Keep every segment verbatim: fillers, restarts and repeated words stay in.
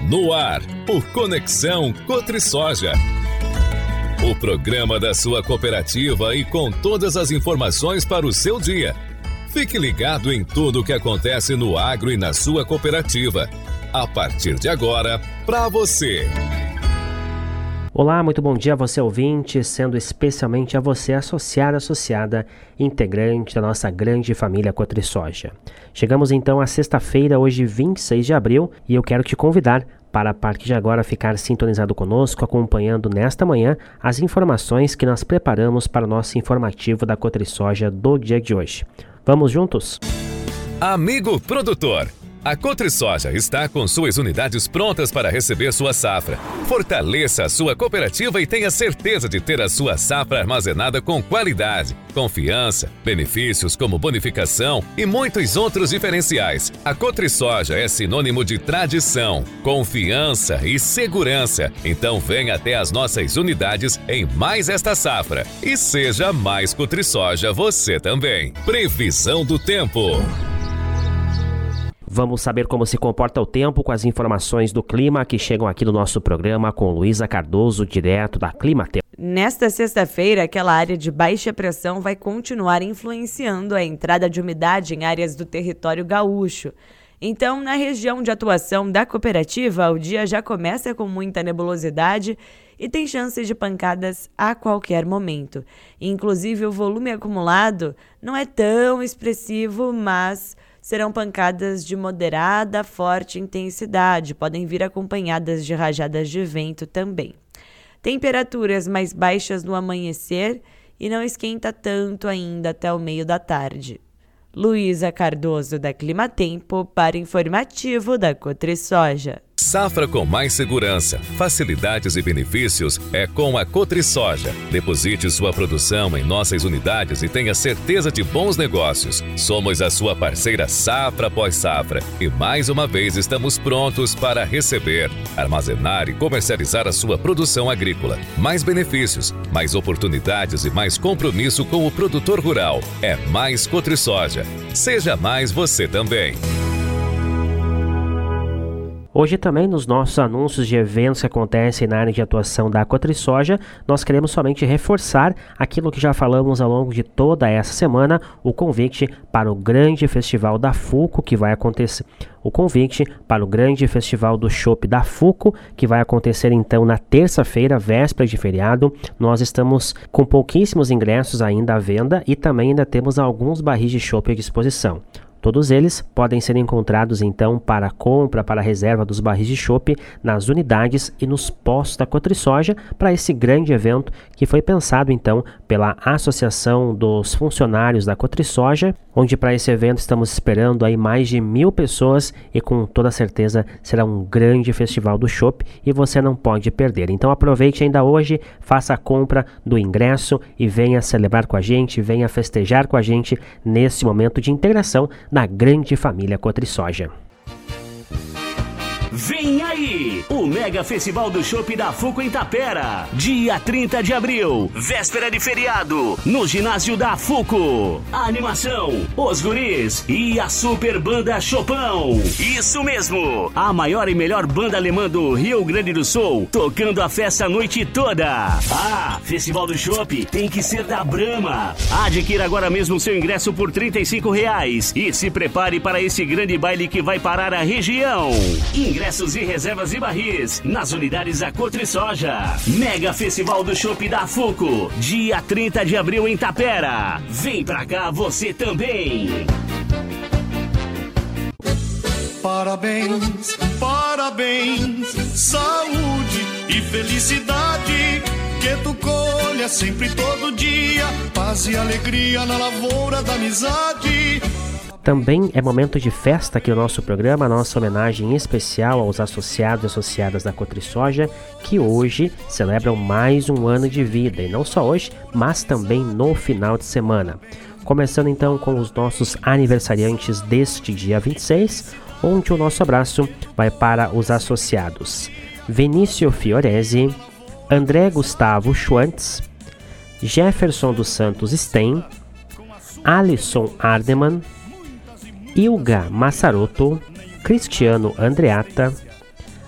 No ar, o Conexão Cotrisoja. O programa da sua cooperativa e com todas as informações para o seu dia. Fique ligado em tudo o que acontece no agro e na sua cooperativa. A partir de agora, para você. Olá, muito bom dia a você ouvinte, sendo especialmente a você associado, associada, integrante da nossa grande família Cotrisoja. Chegamos então à sexta-feira, hoje vinte e seis de abril, e eu quero te convidar para a partir de agora ficar sintonizado conosco, acompanhando nesta manhã as informações que nós preparamos para o nosso informativo da Cotrisoja do dia de hoje. Vamos juntos? Amigo produtor, a Cotrisoja está com suas unidades prontas para receber sua safra. Fortaleça a sua cooperativa e tenha certeza de ter a sua safra armazenada com qualidade, confiança, benefícios como bonificação e muitos outros diferenciais. A Cotrisoja é sinônimo de tradição, confiança e segurança. Então venha até as nossas unidades em mais esta safra e seja mais Cotrisoja você também. Previsão do tempo. Vamos saber como se comporta o tempo com as informações do clima que chegam aqui no nosso programa com Luísa Cardoso, direto da Climatempo. Nesta sexta-feira, aquela área de baixa pressão vai continuar influenciando a entrada de umidade em áreas do território gaúcho. Então, na região de atuação da cooperativa, o dia já começa com muita nebulosidade e tem chances de pancadas a qualquer momento. Inclusive, o volume acumulado não é tão expressivo, mas serão pancadas de moderada a forte intensidade, podem vir acompanhadas de rajadas de vento também. Temperaturas mais baixas no amanhecer e não esquenta tanto ainda até o meio da tarde. Luísa Cardoso, da Climatempo, para informativo da Cotrisoja. Safra com mais segurança, facilidades e benefícios é com a Cotrisoja. Deposite sua produção em nossas unidades e tenha certeza de bons negócios. Somos a sua parceira safra após safra e mais uma vez estamos prontos para receber, armazenar e comercializar a sua produção agrícola. Mais benefícios, mais oportunidades e mais compromisso com o produtor rural. É mais Cotrisoja. Seja mais você também. Hoje também, nos nossos anúncios de eventos que acontecem na área de atuação da Cotrisoja, nós queremos somente reforçar aquilo que já falamos ao longo de toda essa semana, o convite para o grande festival da FUCO que vai acontecer. O convite para o grande festival do chopp da FUCO, que vai acontecer então na terça-feira, véspera de feriado. Nós estamos com pouquíssimos ingressos ainda à venda e também ainda temos alguns barris de chopp à disposição. Todos eles podem ser encontrados então para compra, para reserva dos barris de chopp nas unidades e nos postos da Cotrisoja para esse grande evento que foi pensado então pela Associação dos Funcionários da Cotrisoja, onde para esse evento estamos esperando aí mais de mil pessoas e com toda certeza será um grande festival do chopp e você não pode perder. Então aproveite ainda hoje, faça a compra do ingresso e venha celebrar com a gente, venha festejar com a gente nesse momento de integração na grande família Cotrisoja. Vem aí, o Mega Festival do Chopp da FUCO em Tapera, dia trinta de abril, véspera de feriado, no ginásio da FUCO. A animação, os guris e a super banda Chopão. Isso mesmo, a maior e melhor banda alemã do Rio Grande do Sul, tocando a festa a noite toda. Ah, Festival do Chopp tem que ser da Brahma. Adquira agora mesmo seu ingresso por trinta e cinco reais e se prepare para esse grande baile que vai parar a região. Ingressos e reservas e barris nas unidades da Cotrisoja. Mega Festival do Chopp da FUCO, dia trinta de abril em Tapera. Vem pra cá você também. Parabéns, parabéns, saúde e felicidade, que tu colha sempre todo dia, paz e alegria na lavoura da amizade. Também é momento de festa aqui no nosso programa, nossa homenagem especial aos associados e associadas da Cotrisoja, que hoje celebram mais um ano de vida, e não só hoje, mas também no final de semana. Começando então com os nossos aniversariantes deste dia vinte e seis, onde o nosso abraço vai para os associados Vinícius Fiorese, André Gustavo Schwantz, Jefferson dos Santos Stein, Alisson Ardeman, Ilga Massaroto, Cristiano Andreata,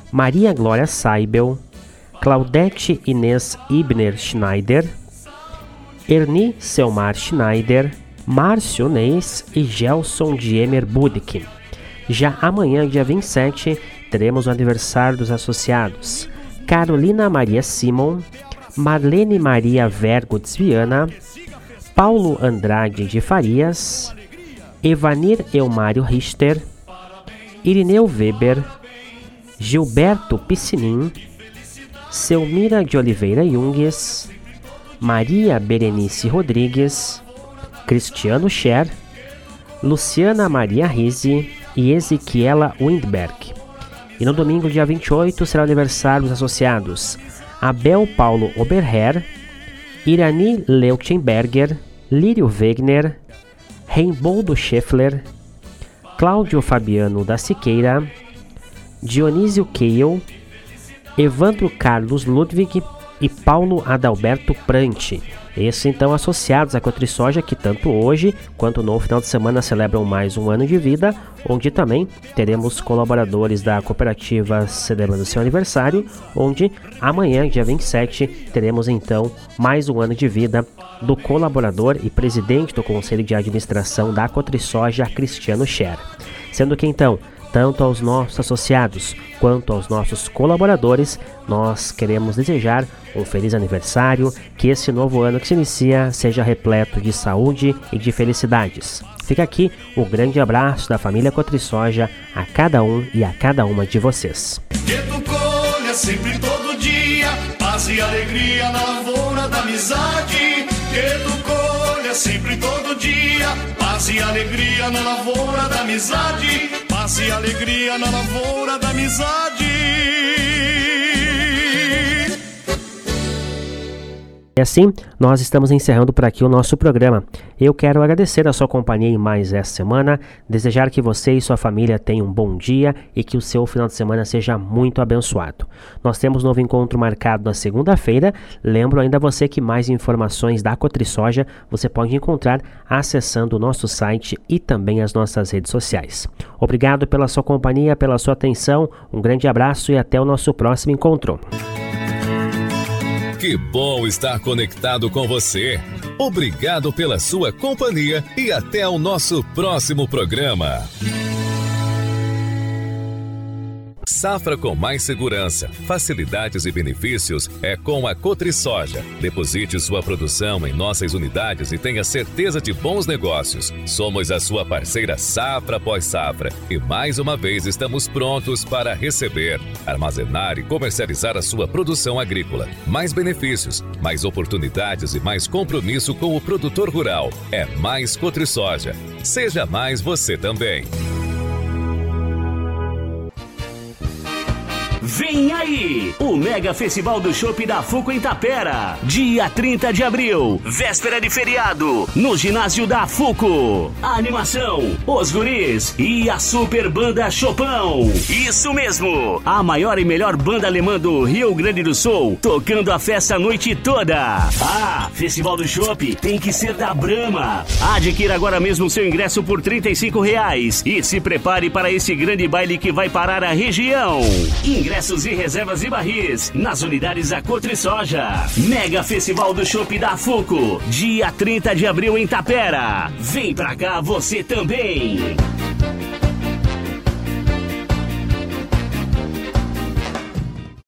Maria Glória Saibel, Claudete Inês Ibner Schneider, Erni Selmar Schneider, Márcio Neis e Gelson Diemer Budick. Já amanhã, dia vinte e sete, teremos o aniversário dos associados Carolina Maria Simon, Marlene Maria Vergutz Viana, Paulo Andrade de Farias, Evanir Elmário Richter, Irineu Weber, Gilberto Piscinin, Selmira de Oliveira Jungues, Maria Berenice Rodrigues, Cristiano Scher, Luciana Maria Rizzi e Ezequiela Windberg. E no domingo, dia vinte e oito, será o aniversário dos associados Abel Paulo Oberher, Irani Leuchtenberger, Lírio Wegner, Reimboldo Scheffler, Cláudio Fabiano da Siqueira, Dionísio Keil, Evandro Carlos Ludwig e Paulo Adalberto Prante. Esses então associados à Cotrisoja, que tanto hoje quanto no final de semana celebram mais um ano de vida, onde também teremos colaboradores da cooperativa celebrando seu aniversário, onde amanhã, dia vinte e sete, teremos então mais um ano de vida do colaborador e presidente do Conselho de Administração da Cotrisoja, Cristiano Scher. Sendo que então, tanto aos nossos associados quanto aos nossos colaboradores, nós queremos desejar um feliz aniversário, que esse novo ano que se inicia seja repleto de saúde e de felicidades. Fica aqui o grande abraço da família Cotrisoja a cada um e a cada uma de vocês. Que tu colha sempre todo dia, paz e alegria na lavoura da amizade. Que tu colha sempre todo dia, paz e alegria na lavoura da amizade. Paz e alegria na lavoura da amizade. E assim, nós estamos encerrando por aqui o nosso programa. Eu quero agradecer a sua companhia em mais essa semana, desejar que você e sua família tenham um bom dia e que o seu final de semana seja muito abençoado. Nós temos um novo encontro marcado na segunda-feira. Lembro ainda a você que mais informações da Cotrisoja você pode encontrar acessando o nosso site e também as nossas redes sociais. Obrigado pela sua companhia, pela sua atenção, um grande abraço e até o nosso próximo encontro. Que bom estar conectado com você. Obrigado pela sua companhia e até o nosso próximo programa. Safra com mais segurança, facilidades e benefícios é com a Cotrisoja. Deposite sua produção em nossas unidades e tenha certeza de bons negócios. Somos a sua parceira safra após safra e mais uma vez estamos prontos para receber, armazenar e comercializar a sua produção agrícola. Mais benefícios, mais oportunidades e mais compromisso com o produtor rural. É mais Cotrisoja. Seja mais você também. Vem aí, o Mega Festival do Chopp da Fuco em Tapera, dia trinta de abril, véspera de feriado, no ginásio da Fuco. A animação, os guris e a super banda Chopão. Isso mesmo, a maior e melhor banda alemã do Rio Grande do Sul, tocando a festa a noite toda. Ah, Festival do Chopp tem que ser da Brahma. Adquira agora mesmo seu ingresso por trinta e cinco reais e se prepare para esse grande baile que vai parar a região. Ingresso e reservas e barris nas unidades da Cotrisoja. Mega Festival do Chopp da Fuco, dia trinta de abril em Tapera. Vem pra cá você também.